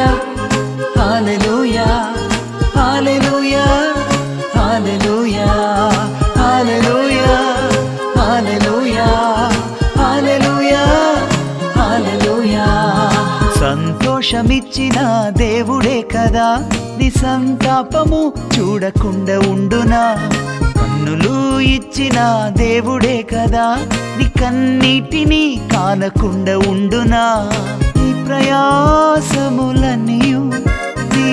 హల్లెలూయా హల్లెలూయా హల్లెలూయా హల్లెలూయా హల్లెలూయా హల్లెలూయా హల్లెలూయా హల్లెలూయా సంతోషమిచ్చిన దేవుడే కదా నీ సంతాపము చూడకుండా ఉండునా కన్నులు ఇచ్చిన దేవుడే కదా నీ కన్నీటిని కానకుండా ఉండునా నీ ప్రయాసములన్నీయు నీ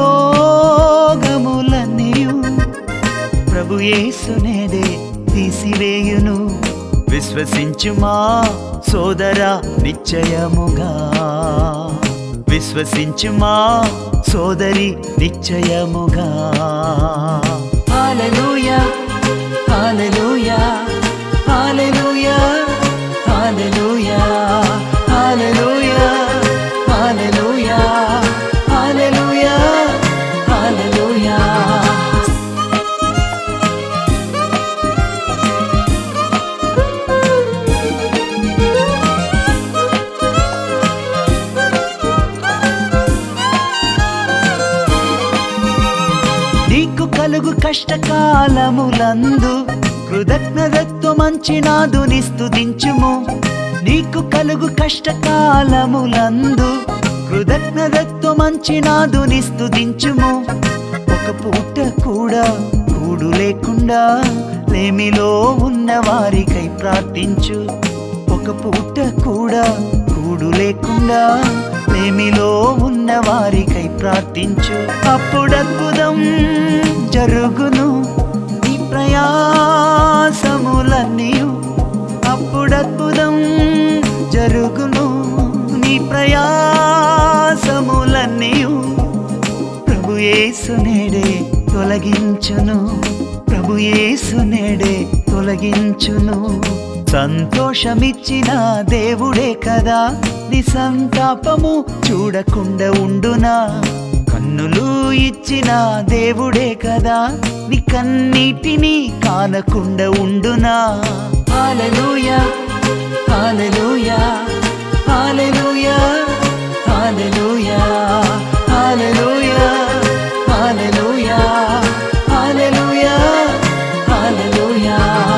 రోగములన్నీయు ప్రభు యేసునేడే తీసివేయును విశ్వసించుమా సోదరా నిశ్చయముగా విశ్వసించుమా సోదరి నిశ్చయముగా హల్లెలూయా హల్లెలూయా హల్లెలూయా హల్లెలూయా హల్లెలూయా హల్లెలూయా హల్లెలూయా హల్లెలూయా నీకు కలుగు కష్టకాలములందు కృతజ్ఞతతో మంచి నాదుని స్తుతించుము నీకు కలుగు కష్టకాలములందు కృతజ్ఞతతో మంచి నాదుని స్తుతించుము ఒక పూట కూడా కూడు లేకుండా లేమిలో ఉన్న వారికై ప్రార్థించు ఒక పూట కూడా కూడు లేకుండా లేమిలో ఉన్న వారికై ప్రార్థించు అప్పుడు అద్భుతం జరుగును నీ ప్రయాసములన్నీయు అప్పుడు అద్భుతం జరుగును నీ ప్రయాసములన్నీయు ప్రభు యేసునేడే తొలగించును ప్రభు యేసునేడే తొలగించును సంతోషమిచ్చిన దేవుడే కదా నీ సంతాపము చూడకుండా ఉండునా కన్నులు ఇచ్చిన దేవుడే కదా నీ కన్నీటిని కానకుండా ఉండునా హల్లెలూయా హల్లెలూయా హల్లెలూయా హల్లెలూయా హల్లెలూయా హల్లెలూయా హల్లెలూయా హల్లెలూయా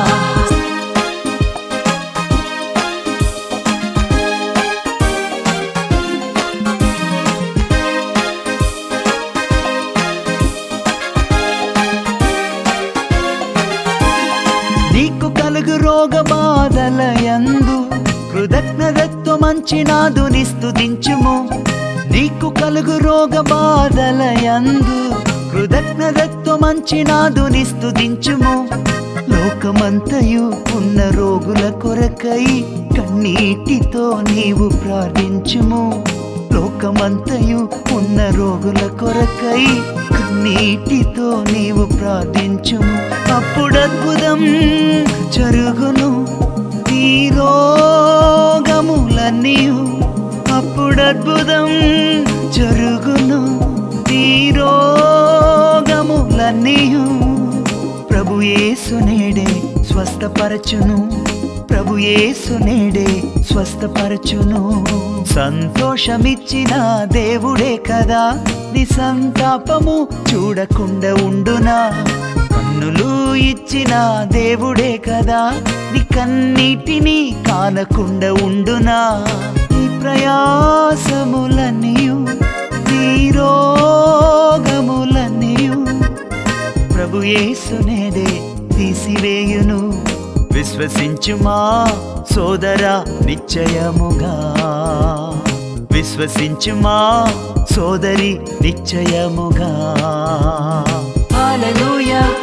నీకు కలుగు రోగ బాధలయందు కృతజ్ఞతతో మంచి నాదుని స్తుతించుము నీకు కలుగు రోగ బాధలయందు కృతజ్ఞతతో మంచి నాదుని స్తుతించుము లోకమంతయు ఉన్న రోగుల కొరకై కన్నీటితో నీవు ప్రార్థించుము లోకమంతయు ఉన్న రోగుల కొరకై కన్నీటితో నీవు ప్రార్థించుము అప్పుడు అద్భుతం జరుగును నీ రోగములన్నీయు అప్పుడు అద్భుతం జరుగును నీ రోగములన్నీయు ప్రభు యేసునేడే స్వస్థపరచును ప్రభు యేసునేడే స్వస్థపరచును సంతోషమిచ్చిన దేవుడే కదా నీ సంతాపము చూడకుండా ఉండునా కన్నులు ఇచ్చిన దేవుడే కదా నీ కన్నీటిని కానకుండా ఉండునా నీ ప్రయాసములన్నీయు నీ రోగములన్నీయు ప్రభు యేసునేడే తీసివేయును విశ్వసించుమా సోదరా నిశ్చయముగా విశ్వసించుమా సోదరి నిశ్చయముగా హల్లెలూయా